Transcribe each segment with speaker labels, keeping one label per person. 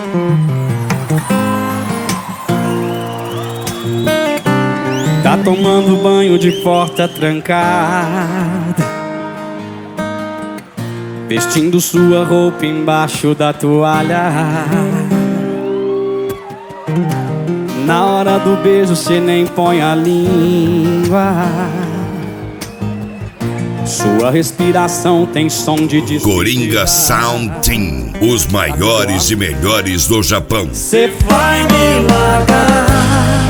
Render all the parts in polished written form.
Speaker 1: Tá tomando banho de porta trancada, vestindo sua roupa embaixo da toalha. Na hora do beijo cê nem põe a língua. Sua respiração tem som de disco.
Speaker 2: Coringa Sound Team, os maiores e melhores do Japão.
Speaker 1: Cê vai me largar,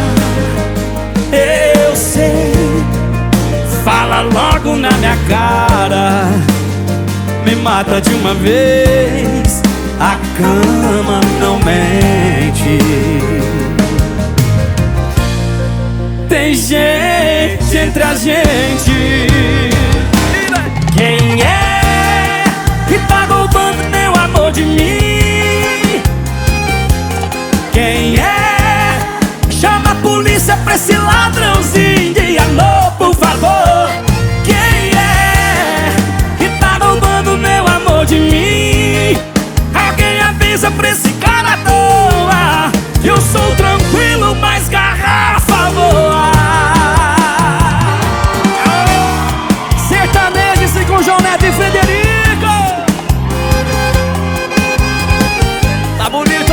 Speaker 1: eu sei. Fala logo na minha cara, me mata de uma vez. A cama não mente. Tem gente entre a gente. Quem é que tá roubando meu amor de mim? Quem é? Chama a polícia pra esse ladrãozinho de amor, por favor. Quem é que tá roubando meu amor de mim? Alguém avisa pra esse cara à toa. Eu sou tranquilo, mas garrafa voa. Sertanejo com João Neto e Frederico. Tá bonito.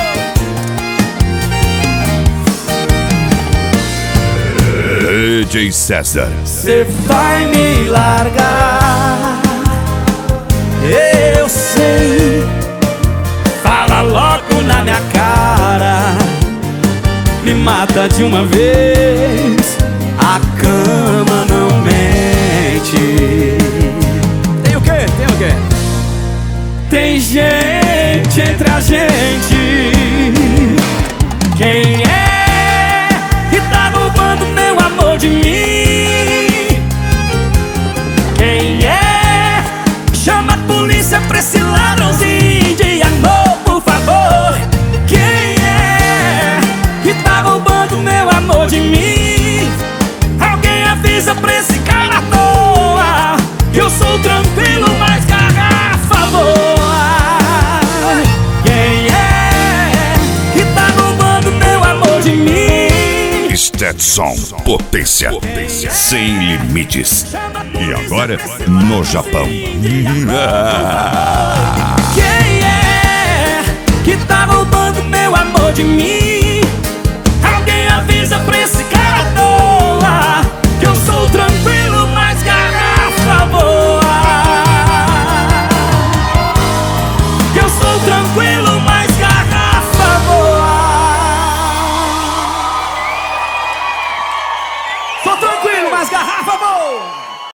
Speaker 2: DJ César.
Speaker 1: Cê vai me largar, eu sei. Fala logo na minha cara, me mata de uma vez. A cama não mente. Tem o quê? Tem o quê? Tem gente entre a gente. Quem é que tá roubando meu amor de mim? Quem é? Chama a polícia pra esse ladrãozinho de amor, por favor. Quem é que tá roubando meu amor de mim? Alguém avisa pra esse cara à toa. Eu sou tranquilo, mas garrafa voa. Quem é que tá roubando meu amor de mim?
Speaker 2: Stetson, potência sem limites. E agora no Japão.
Speaker 1: Quem é que tá roubando meu amor de mim? Alguém avisa pra esse cara à toa. Que eu sou tranquilo, mas garrafa voa. Que eu sou tranquilo, mas garrafa voa. Sou tranquilo, mas garrafa voa.